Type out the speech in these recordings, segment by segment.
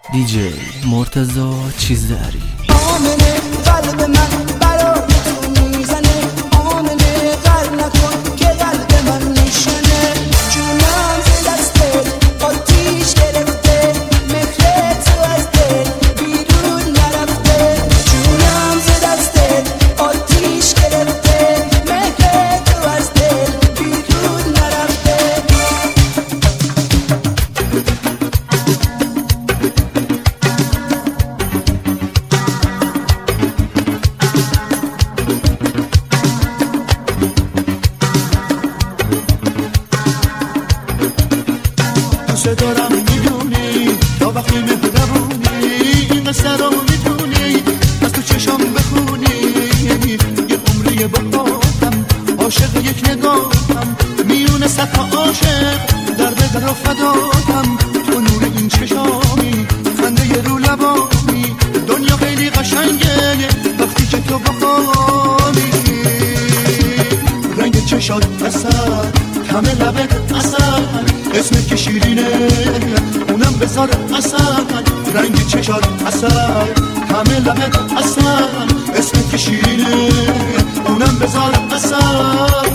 دیجی مرتضی چیزداری. آمنه قلب من برای تو میزنه، آمنه قلب نکن که قلب من میشنه. جونم ز دستت آتیش گرفته، مهر تو از دل بیرون نرفته. جونم ز دستت آتیش گرفته، مهر تو از دل بیرون نرفته. دوست دارم میدونی تا وقتی مهربونی، این قصه رو میدونی از تو چشام بخونی. یه عمری با خودم عاشق یک نگاهم، میونه صد تا عاشق در دل رو فداتم. تو نور این چشامی، خنده رو لبانی، دنیا خیلی قشنگه وقتی که تو بخوانی. رنگ چشات اصل، همه لبت اصل، اسمت که شیرینه اونم بذار اصل. رنگ چشات اصل، همه لبت اصل، اسمت که شیرینه اونم بذار اصل.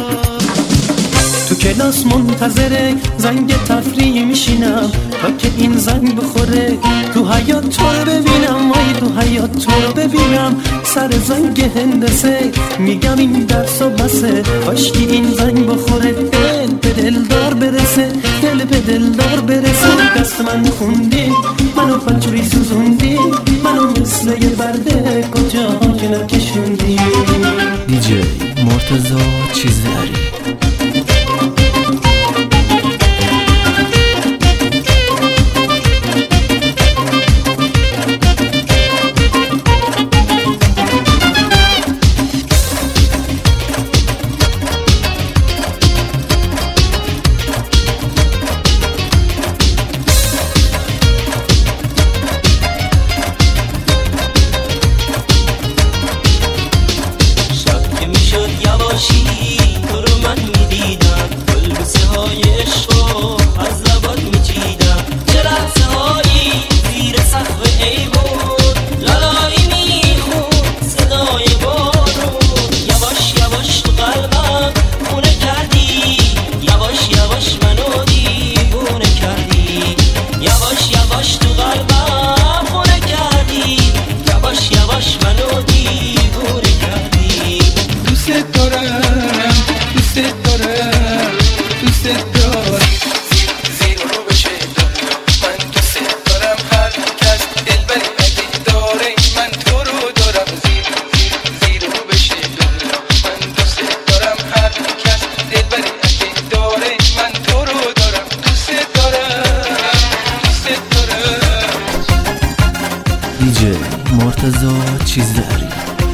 تو کلاس منتظره زنگ تفریح میشینم تا که این زنگ بخوره. تو حیاط تو رو ببینم، وای تو حیاط تو رو ببینم. سر زنگ هندسه میگم این درس و بسه، کاشکی این زنگ بخوره. دل به دلدار برسه، دل به دلدار برسه. دست من خوندی، منو پنجوری سوزوندی، منو مثل یه برده کجا که نکشوندی. دیجی مرتضی چیزداری. تو رو من میدیدم، کلبسه های عشقو از لبات میچیدم. چه لحظه هایی زیر سقف ایوون، لالایی میخون صدای بارون. یواش یواش تو قلبم خونه کردی، یواش یواش منو دیوونه کردی. یواش یواش تو قلبم خونه کردی، یواش یواش منو دیوونه کردی. دوست دارم، دوست دارم، دوست دارم. زیر رو بشه دنیا، من دوست دارم. هر کس دلبری اگه داره، من تو رو دارم. زیر رو بشه دنیا، من دوست دارم. هر کس دلبری اگه داره، من تو رو دارم. دوست دارم، دوست دارم. دیجی مرتضی چیزداری.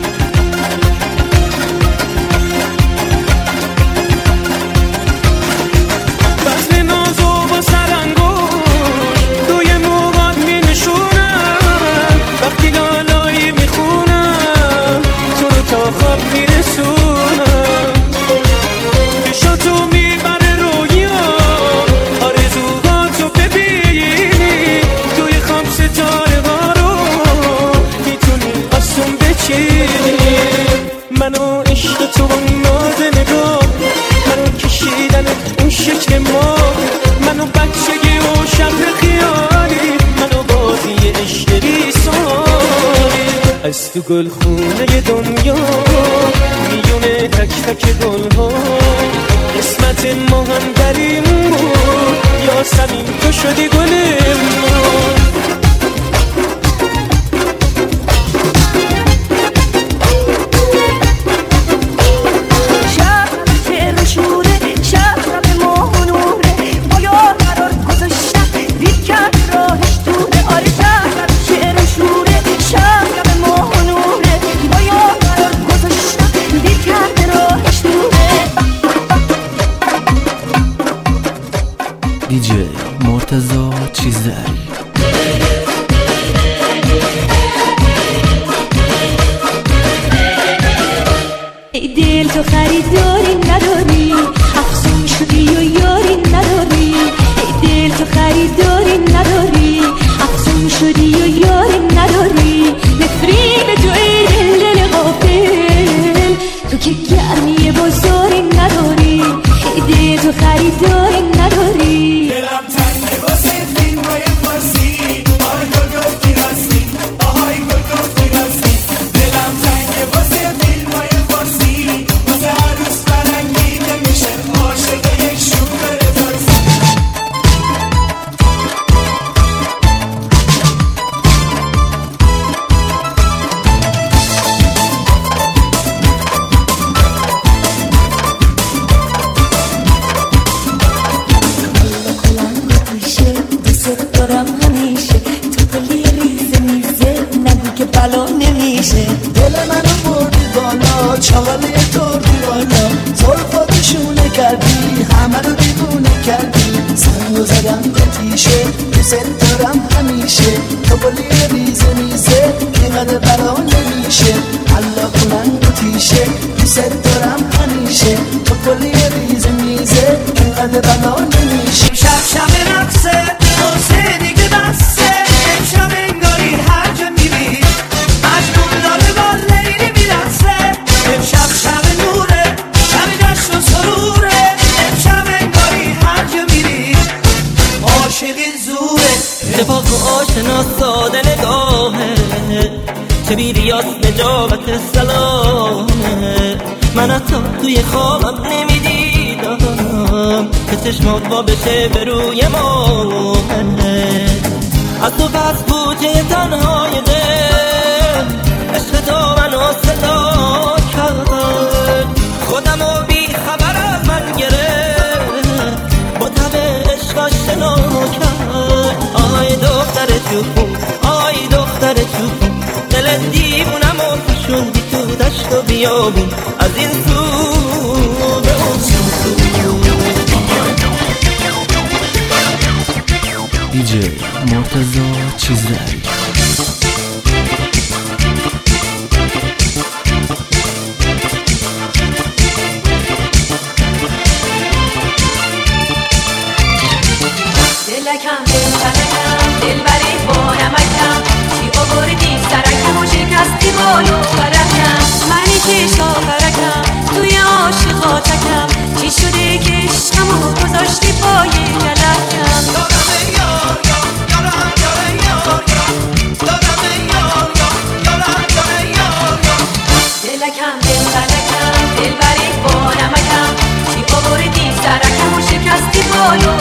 منو عشق تو با ناز نگاه، منو کشیدن اون شکل ما، منو بچگی و شب خیالی، منو بازی عشق بیساری. از تو گل خونه دنیا میونه تک تک گل ها، قسمت ما هم دریم بود، یا سمین تو شدی گل ما. دیجی مرتضی چیزداری. ای دل تو خریداری نداری، افسون شدی و یاری نداری. ای دل تو خریداری نداری، افسون تو خریداری نداری. دلم تنگه واسه فیلمای فارسی، آهای گل گفتی راستی، آهای گل گفتی راستی. دلم تنگه واسه فیلمای فارسی، واسه عروس فرنگی نمیشه عاشق یک شوگر تاکسی. دل منو بردی بالا، چاله توردی بالا، زلفاتشونه کردی همه رو دیوونه کردی. سنگو زدم به تیشه، دوست دارم همیشه، تو بلی ریزه میزه اینقدر بلا نمیشه. حالا کنن به تیشه، دوست دارم همیشه، تو بلی ریزه میزه اینقدر بلا نمیشه. شب شب رقصه حسه دیگه بسته، امشب انگاری هر جا میری مجنون داره با لیلی میرسه. امشب شب نوره، شب جشن و سروره، امشب انگاری هر جا میری عاشقی زوره. اتفاق و آشنا ساده نگاهه، چه بیریاز نجابت سلامه. من حتی توی خوابم نمیدیدم که چشمات وا بشه به روی ماهه. از تو پس بوجه تنهای دل، عشق تو منو صدا کرد، خودم و بی خبر از من گرفت، با تب عشق آشنا کرد. آی دختر چوبون، آی دختر چوبون، دل دیوونم و فشوندی تو دشت و بیابون، از این سو به اون سو. دیجی مرتضی چیزدری. دلکم دلکم دل بری بانمکم، چی آوردی سرکم و شکستی بالو برکم. منی که شاپرکم توی عاشقاتکم، چی شده که عشقمو گذاشتی پای گلکم. دلکم دلکم دل بری بانمکم، چی آوردی سرکم و شکستی بالو